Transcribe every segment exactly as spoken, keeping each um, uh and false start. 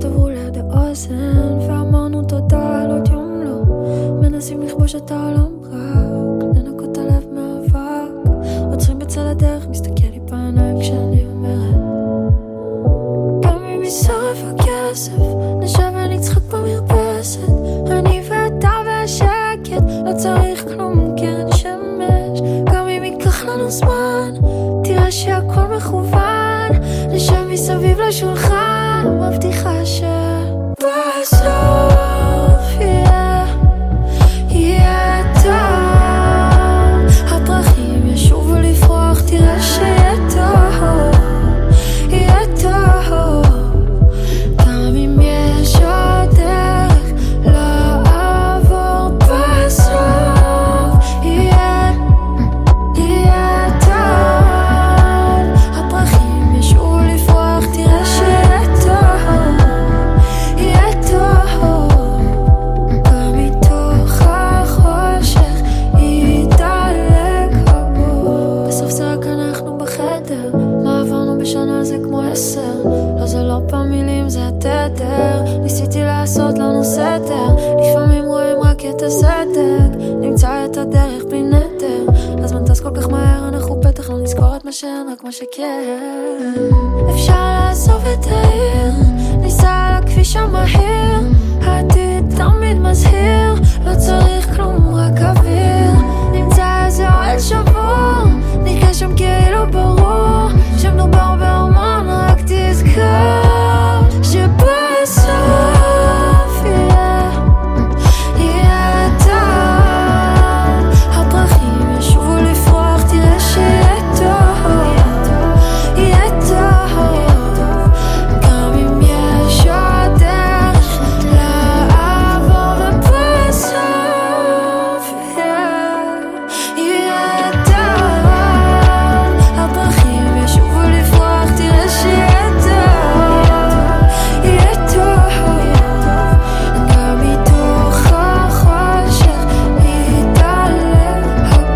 עברו ליד האוזן ואמרנו תודה על עוד יום לא מנסים לכבוש את העולם רק לנקות הלב מאבק עוצרים בצד הדרך מסתכל לי בעיניים כשאני אומרת גם אם ישרף הכסף נשב ונצחק במרפסת אני ואתה והשקט לא צריך כלום קרן שמש גם אם ייקח לנו זמן תראה שהכל מכוון נשב מסביב לשולחן מבטיחה שבסוף יהיה יהיה טוב הפרחים ישובו לפרוח תראה שיהיה טוב יהיה טוב גם אם יש עוד דרך לעבור בסוף יהיה יהיה טוב הפרחים ישובו לפרוח תראה שיהיה טוב יהיה טוב גם מתוך החושך ידלק הבוא בסוף זה רק אנחנו בחדר מה עברנו בשנה זה כמו עשר לא זה לא פעם מילים זה התדר ניסיתי לעשות לנו סדר לפעמים רואים רק את הסדק נמצא את הדרך בלי נדר הזמן טס כל כך מהר אנחנו בטח לא נזכור את מה שאין רק מה שכן אפשר לעזוב את העיר ניסע על הכביש המהיר העתיד תמיד מזהיר לא צריך כלום רק אוויר נמצא איזה אוהל שבור נראה שם כאילו ברור שמדובר בהרמון רק תזכור שבסוף יהיה יהיה טוב הפרחים ישובו לפרוח תראה שיהיה טוב יהיה טוב גם אם יש עוד דרך לעבור ובסוף יהיה יהיה טוב הפרחים ישובו לפרוח תראה שיהיה טוב יהיה טוב גם מתוך החושך ידלק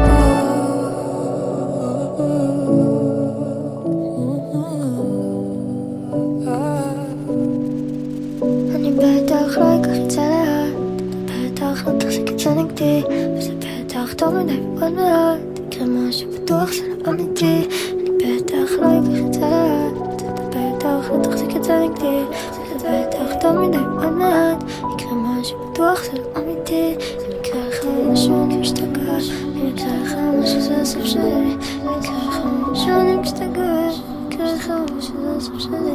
אני בטח לא אקח את זה לאט בטח לא תחזיק את זה נגדי וזה בטח טוב מדי ועוד מעט יקרה משהו בטוח זה לא אמיתי אני בטח לא אקח את זה לאט בטח לא תחזיק את זה נגדי זה בטח טוב מדי ועוד מעט יקרה משהו בטוח זה לא אמיתי זה מקרה אחד משהו אני משתגע במקרה אחד משהו זה הסוף שלי במקרה אחד משהו אני משתגע במקרה אחד משהו זה הסוף שלי